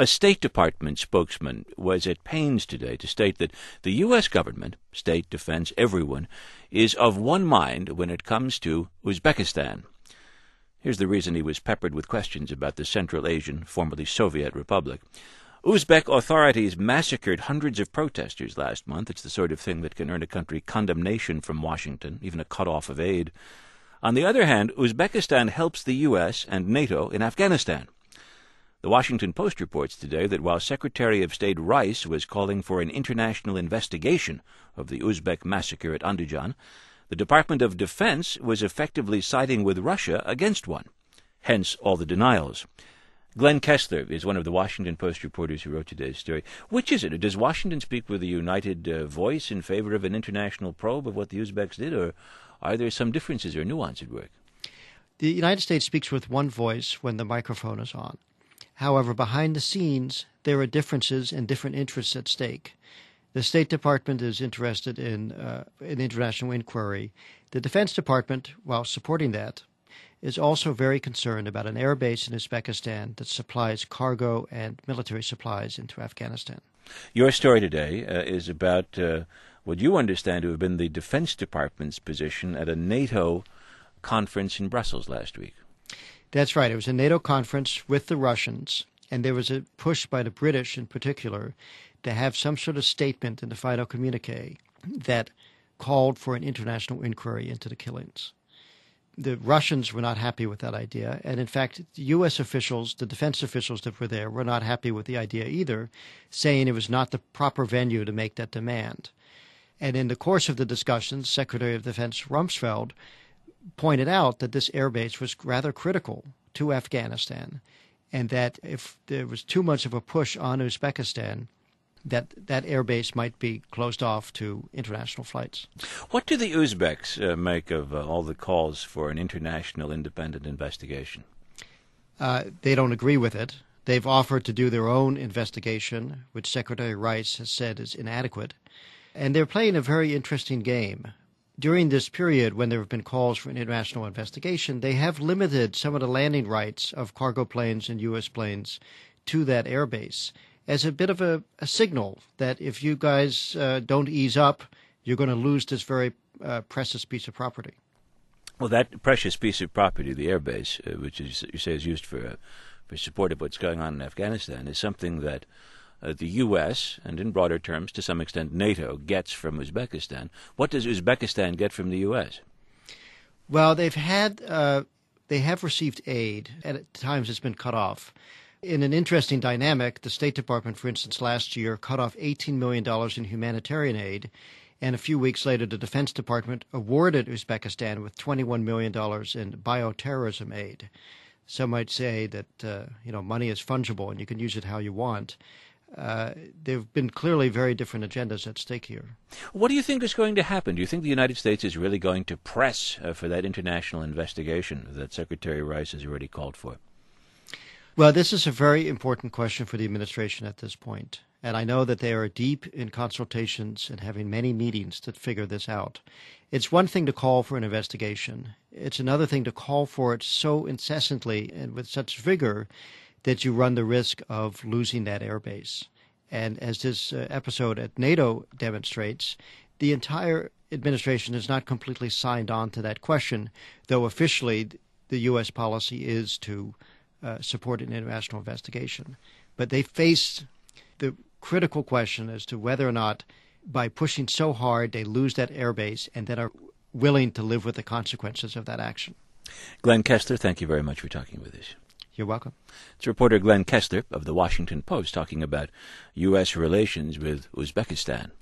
A State Department spokesman was at pains today to state that the U.S. government, state, defense, everyone, is of one mind when it comes to Uzbekistan. Here's the reason he was peppered with questions about the Central Asian, formerly Soviet republic. Uzbek authorities massacred hundreds of protesters last month. It's the sort of thing that can earn a country condemnation from Washington, even a cut-off of aid. On the other hand, Uzbekistan helps the U.S. and NATO in Afghanistan. The Washington Post reports today that while Secretary of State Rice was calling for an international investigation of the Uzbek massacre at Andijan, the Department of Defense was effectively siding with Russia against one. Hence all the denials. Glenn Kessler is one of the Washington Post reporters who wrote today's story. Which is it? Does Washington speak with a united voice in favor of an international probe of what the Uzbeks did, or are there some differences or nuance at work? The United States speaks with one voice when the microphone is on. However, behind the scenes, there are differences and different interests at stake. The State Department is interested in an international inquiry. The Defense Department, while supporting that, is also very concerned about an air base in Uzbekistan that supplies cargo and military supplies into Afghanistan. Your story today is about what you understand to have been the Defense Department's position at a NATO conference in Brussels last week. That's right. It was a NATO conference with the Russians, and there was a push by the British in particular to have some sort of statement in the final communique that called for an international inquiry into the killings. The Russians were not happy with that idea, and in fact, the U.S. officials, the defense officials that were there, were not happy with the idea either, saying it was not the proper venue to make that demand. And in the course of the discussions, Secretary of Defense Rumsfeld pointed out that this airbase was rather critical to Afghanistan, and that if there was too much of a push on Uzbekistan, that airbase might be closed off to international flights. What do the Uzbeks make of all the calls for an international independent investigation? They don't agree with it. They've offered to do their own investigation, which Secretary Rice has said is inadequate. And they're playing a very interesting game. During this period, when there have been calls for an international investigation, they have limited some of the landing rights of cargo planes and U.S. planes to that airbase as a bit of a signal that if you guys don't ease up, you're going to lose this very precious piece of property. Well, that precious piece of property, the airbase, which is, you say is used for support of what's going on in Afghanistan, is something that the U.S., and in broader terms, to some extent, NATO, gets from Uzbekistan. What does Uzbekistan get from the U.S.? Well, they have received aid, and at times it's been cut off. In an interesting dynamic, the State Department, for instance, last year cut off $18 million in humanitarian aid, and a few weeks later the Defense Department awarded Uzbekistan with $21 million in bioterrorism aid. Some might say that money is fungible and you can use it how you want. There have been clearly very different agendas at stake here. What do you think is going to happen? Do you think the United States is really going to press for that international investigation that Secretary Rice has already called for? Well, this is a very important question for the administration at this point. And I know that they are deep in consultations and having many meetings to figure this out. It's one thing to call for an investigation. It's another thing to call for it so incessantly and with such vigor that you run the risk of losing that airbase. And as this episode at NATO demonstrates, the entire administration is not completely signed on to that question, though officially the U.S. policy is to support an international investigation. But they face the critical question as to whether or not, by pushing so hard, they lose that airbase and then are willing to live with the consequences of that action. Glenn Kessler, thank you very much for talking with us. You're welcome. It's reporter Glenn Kessler of the Washington Post talking about U.S. relations with Uzbekistan.